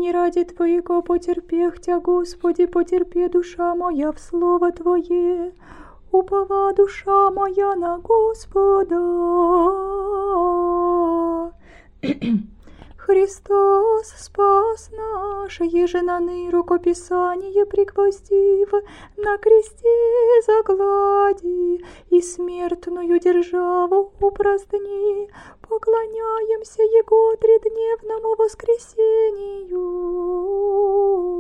ныне ради Твоего потерпех Тя, Господи, потерпе душа моя в Слово Твое, упова душа моя на Господа. Христос спас наш, еже наны рукописание пригвоздив, на кресте заглади, и смертную державу упраздни, поклоняемся Его тридневному воскресению.